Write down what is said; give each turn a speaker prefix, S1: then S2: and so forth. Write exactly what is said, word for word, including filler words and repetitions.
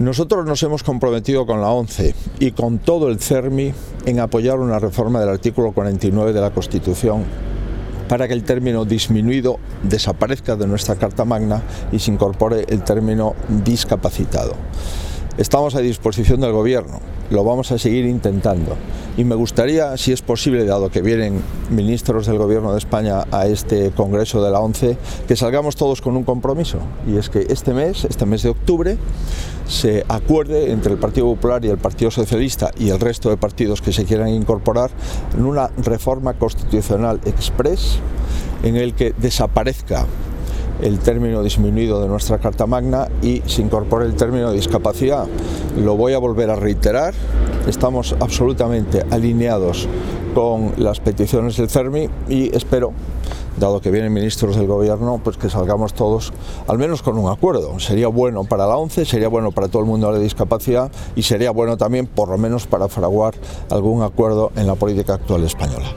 S1: Nosotros nos hemos comprometido con la ONCE y con todo el CERMI en apoyar una reforma del artículo cuarenta y nueve de la Constitución para que el término disminuido desaparezca de nuestra Carta Magna y se incorpore el término discapacitado. Estamos a disposición del Gobierno, lo vamos a seguir intentando y me gustaría, si es posible, dado que vienen ministros del Gobierno de España a este Congreso de la ONCE, que salgamos todos con un compromiso, y es que este mes, este mes de octubre, se acuerde entre el Partido Popular y el Partido Socialista y el resto de partidos que se quieran incorporar en una reforma constitucional express en el que desaparezca el término disminuido de nuestra Carta Magna y se incorpore el término de discapacidad. Lo voy a volver a reiterar, estamos absolutamente alineados con las peticiones del CERMI y espero, dado que vienen ministros del Gobierno, pues que salgamos todos al menos con un acuerdo. Sería bueno para la ONCE, sería bueno para todo el mundo de la discapacidad y sería bueno también por lo menos para fraguar algún acuerdo en la política actual española.